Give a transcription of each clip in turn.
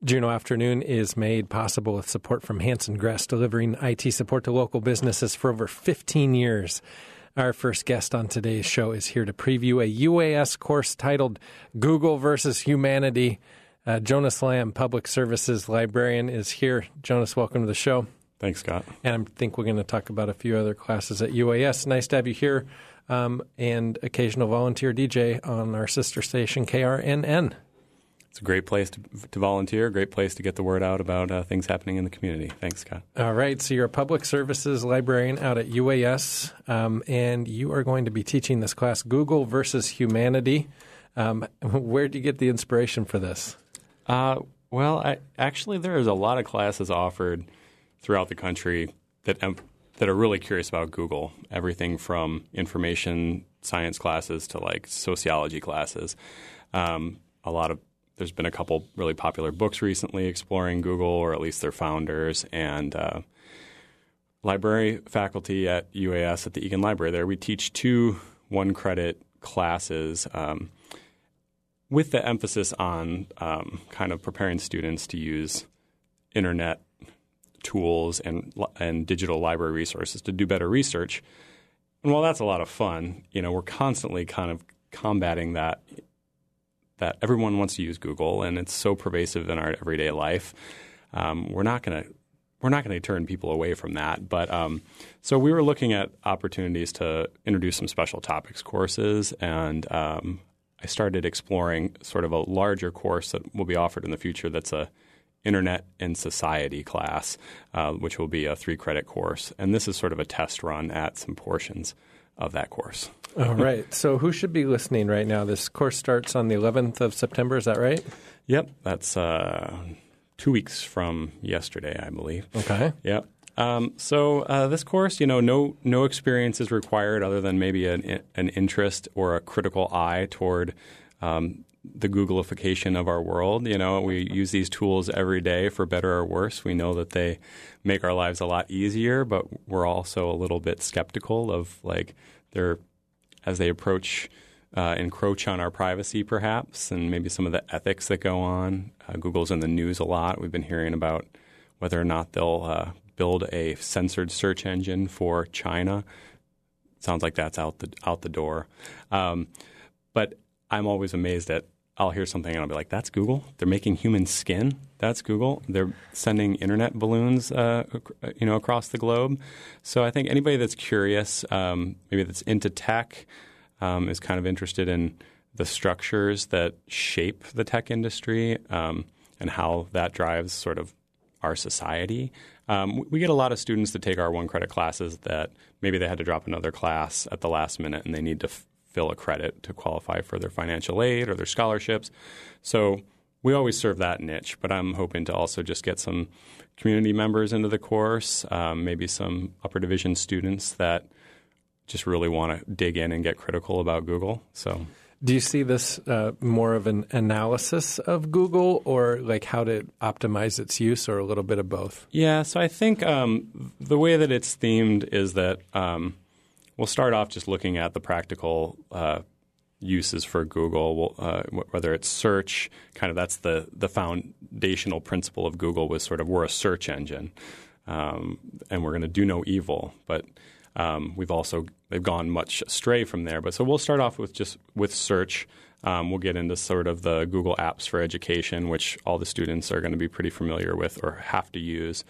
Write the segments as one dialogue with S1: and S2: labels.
S1: Juneau Afternoon is made possible with support from Hanson Gress, delivering IT support to local businesses for over 15 years. Our first guest on today's show is here to preview a UAS course titled Google versus Humanity. Jonas Lamb, Public Services Librarian, is here. Jonas, welcome to the show.
S2: Thanks, Scott.
S1: And I think we're going to talk about a few other classes at UAS. Nice to have you here, and occasional volunteer DJ on our sister station, KRNN.
S2: It's a great place to volunteer, a great place to get the word out about things happening in the community. Thanks, Scott.
S1: All right. So you're a public services librarian out at UAS, and you are going to be teaching this class, Google versus Humanity. Where did you get the inspiration for this?
S2: Actually, there is a lot of classes offered throughout the country that are really curious about Google. Everything from information science classes to like sociology classes. There's been a couple really popular books recently exploring Google, or at least their founders, and library faculty at UAS at the Egan Library there. We teach 2 one-credit classes with the emphasis on kind of preparing students to use internet tools and digital library resources to do better research. And while that's a lot of fun, we're constantly kind of combating that everyone wants to use Google, and it's so pervasive in our everyday life. We're not going to turn people away from that. But so we were looking at opportunities to introduce some special topics courses, and I started exploring sort of a larger course that will be offered in the future. That's a Internet and Society class, which will be a 3-credit course. And this is sort of a test run at some portions of that course.
S1: All right. So who should be listening right now? This course starts on the 11th of September. Is that right?
S2: Yep. That's 2 weeks from yesterday, I believe.
S1: Okay.
S2: Yep. So this course, no experience is required other than maybe an interest or a critical eye toward the Googleification of our world. We use these tools every day for better or worse. We know that they make our lives a lot easier, but we're also a little bit skeptical of as they encroach on our privacy perhaps, and maybe some of the ethics that go on. Google's in the news a lot. We've been hearing about whether or not they'll build a censored search engine for China. Sounds like that's out the door. But I'm always amazed at I'll hear something and I'll be like, that's Google? They're making human skin? That's Google? They're sending internet balloons across the globe? So I think anybody that's curious, maybe that's into tech, is kind of interested in the structures that shape the tech industry and how that drives sort of our society. We get a lot of students that take our 1-credit classes that maybe they had to drop another class at the last minute and they need to fill a credit to qualify for their financial aid or their scholarships. So we always serve that niche, but I'm hoping to also just get some community members into the course, maybe some upper division students that just really want to dig in and get critical about Google. So,
S1: do you see this more of an analysis of Google, or like how to optimize its use, or a little bit of both?
S2: Yeah, so I think the way that it's themed is that we'll start off just looking at the practical uses for Google, whether it's search, kind of that's the foundational principle of Google was sort of we're a search engine, and we're going to do no evil. But they've gone much astray from there. But so we'll start off with search. We'll get into sort of the Google Apps for Education, which all the students are going to be pretty familiar with or have to use.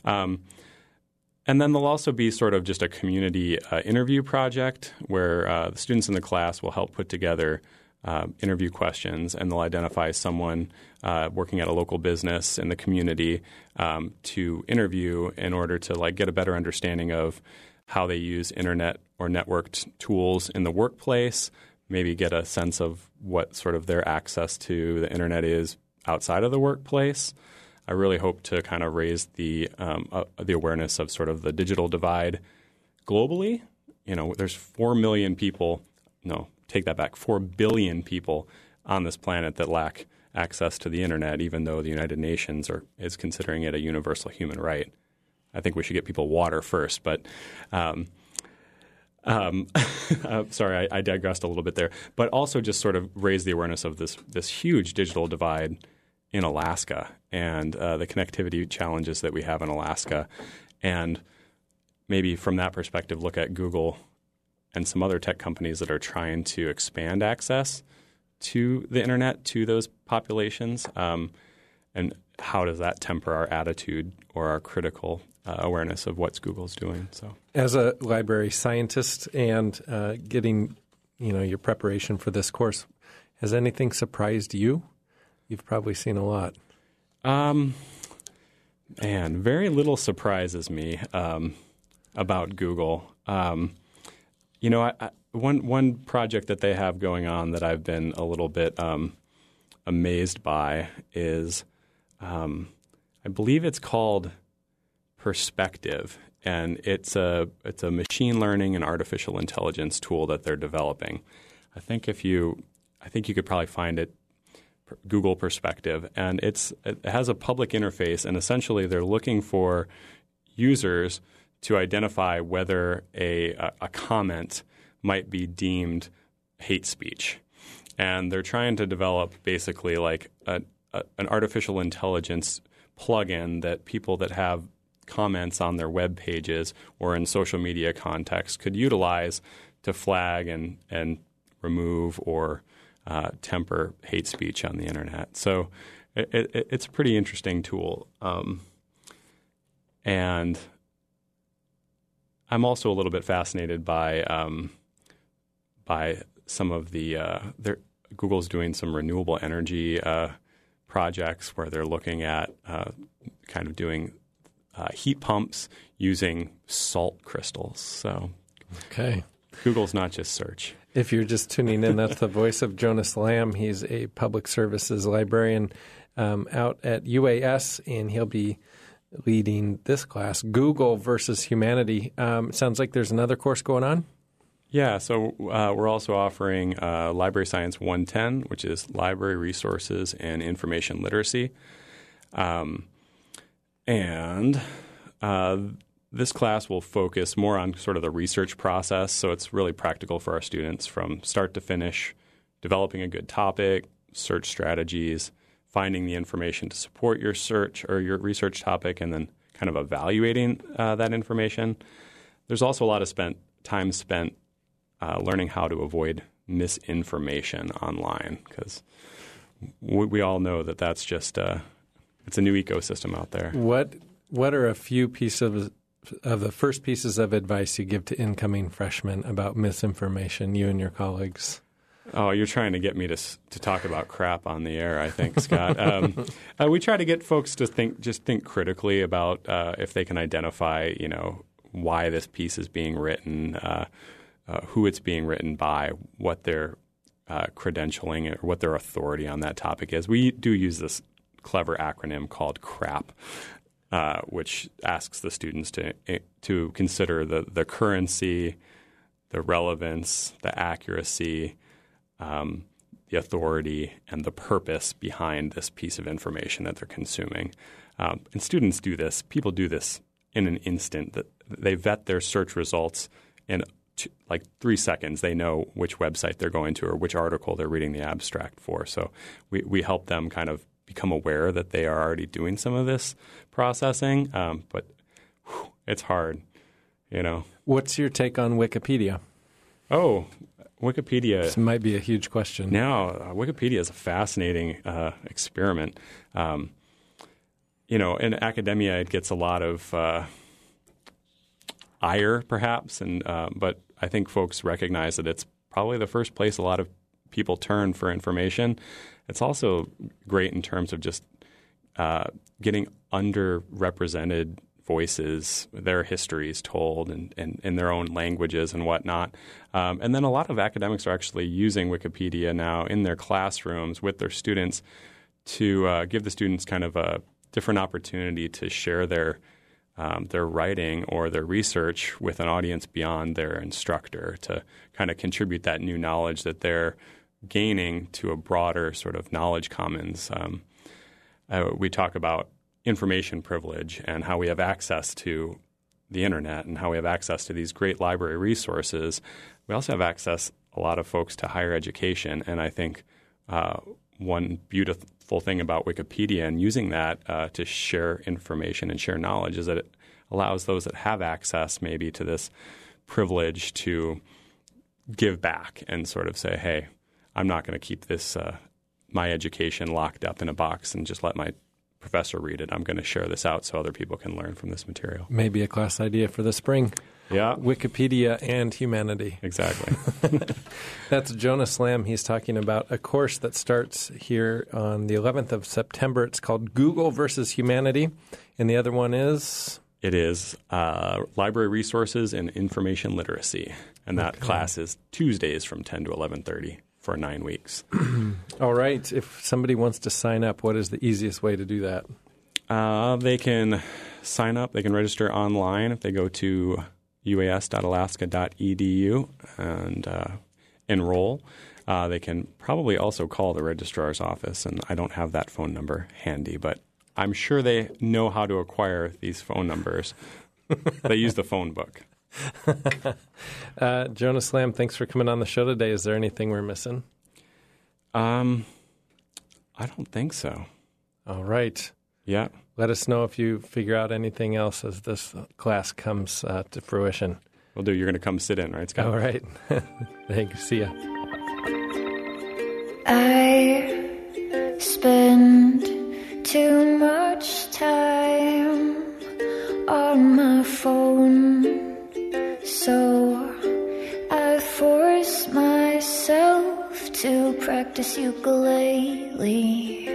S2: And then there'll also be sort of just a community interview project where the students in the class will help put together interview questions, and they'll identify someone working at a local business in the community to interview in order to get a better understanding of how they use internet or networked tools in the workplace, maybe get a sense of what sort of their access to the internet is outside of the workplace. I really hope to kind of raise the awareness of sort of the digital divide globally. There's 4 million people. No, take that back. 4 billion people on this planet that lack access to the internet, even though the United Nations is considering it a universal human right. I think we should get people water first, but sorry, I digressed a little bit there. But also just sort of raise the awareness of this huge digital divide in Alaska and the connectivity challenges that we have in Alaska. And maybe from that perspective, look at Google and some other tech companies that are trying to expand access to the internet, to those populations. And how does that temper our attitude or our critical awareness of what Google's doing? So,
S1: as a library scientist and getting your preparation for this course, has anything surprised you? You've probably seen a lot.
S2: Man, very little surprises me about Google. One project that they have going on that I've been a little bit amazed by is, I believe it's called Perspective, and it's a machine learning and artificial intelligence tool that they're developing. I think you could probably find it, Google Perspective, and it has a public interface, and essentially they're looking for users to identify whether a comment might be deemed hate speech. And they're trying to develop basically like an artificial intelligence plugin that people that have comments on their web pages or in social media context could utilize to flag and remove or temper hate speech on the internet. So it's a pretty interesting tool. And I'm also a little bit fascinated by some of the Google's doing some renewable energy projects where they're looking at kind of doing heat pumps using salt crystals. So,
S1: okay,
S2: Google's not just search.
S1: If you're just tuning in, that's the voice of Jonas Lamb. He's a public services librarian out at UAS, and he'll be leading this class, Google versus Humanity. Sounds like there's another course going on?
S2: Yeah, so we're also offering Library Science 110, which is Library Resources and Information Literacy. And this class will focus more on sort of the research process, so it's really practical for our students from start to finish, developing a good topic, search strategies, finding the information to support your search or your research topic, and then kind of evaluating that information. There's also a lot of time spent learning how to avoid misinformation online, because we all know that that's just it's a new ecosystem out there.
S1: What are a few pieces of the first pieces of advice you give to incoming freshmen about misinformation, you and your colleagues?
S2: Oh, you're trying to get me to talk about crap on the air, I think, Scott. We try to get folks to think critically about if they can identify, why this piece is being written, who it's being written by, what their credentialing or what their authority on that topic is. We do use this clever acronym called CRAP, which asks the students to consider the currency, the relevance, the accuracy, the authority, and the purpose behind this piece of information that they're consuming. And students do this. People do this in an instant. That they vet their search results in like 3 seconds. They know which website they're going to or which article they're reading the abstract for. So we help them kind of become aware that they are already doing some of this processing. But it's hard,
S1: What's your take on Wikipedia?
S2: Oh, Wikipedia.
S1: This might be a huge question.
S2: No, Wikipedia is a fascinating experiment. In academia, it gets a lot of ire, perhaps, but I think folks recognize that it's probably the first place a lot of people turn for information. It's also great in terms of just getting underrepresented voices, their histories told and in their own languages and whatnot. And then a lot of academics are actually using Wikipedia now in their classrooms with their students to give the students kind of a different opportunity to share their writing or their research with an audience beyond their instructor, to kind of contribute that new knowledge that they're gaining to a broader sort of knowledge commons. We talk about information privilege and how we have access to the internet and how we have access to these great library resources. We also have access, a lot of folks, to higher education. And I think one beautiful thing about Wikipedia and using that to share information and share knowledge is that it allows those that have access maybe to this privilege to give back and sort of say, hey, I'm not going to keep this my education locked up in a box and just let my professor read it. I'm going to share this out so other people can learn from this material.
S1: Maybe a class idea for the spring.
S2: Yeah.
S1: Wikipedia and humanity.
S2: Exactly.
S1: That's Jonah Slam. He's talking about a course that starts here on the 11th of September. It's called Google versus Humanity. And the other one is?
S2: It is Library Resources and Information Literacy. And that class is Tuesdays from 10 to 11:30 for 9 weeks.
S1: All right. If somebody wants to sign up, what is the easiest way to do that?
S2: They can sign up. They can register online if they go to uas.alaska.edu and enroll. They can probably also call the registrar's office, and I don't have that phone number handy, but I'm sure they know how to acquire these phone numbers. They use the phone book.
S1: Jonah Slam, thanks for coming on the show today. Is there anything we're missing?
S2: I don't think so.
S1: All right.
S2: Yeah.
S1: Let us know if you figure out anything else as this class comes to fruition.
S2: Will do. You're going to come sit in, right, Scott?
S1: All right. Thanks. See ya.
S3: I spend too much time on my phone, so I force myself to practice ukulele.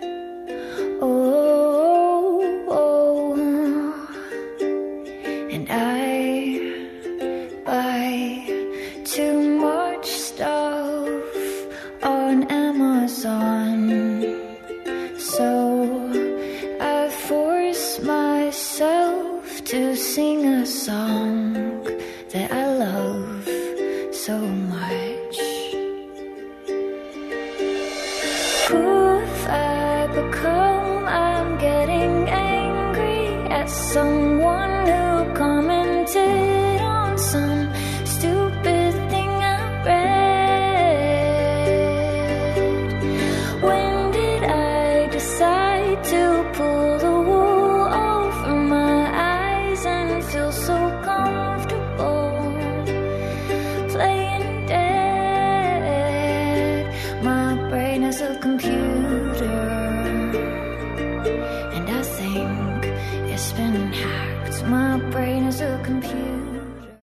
S3: And I buy too much stuff on Amazon, so I force myself to sing a song that I love so much. Who have I become? I'm getting angry at someone who commented on some stupid thing I read. When did I decide to pull the wool over my eyes and feel so comfortable playing dead? My brain is a computer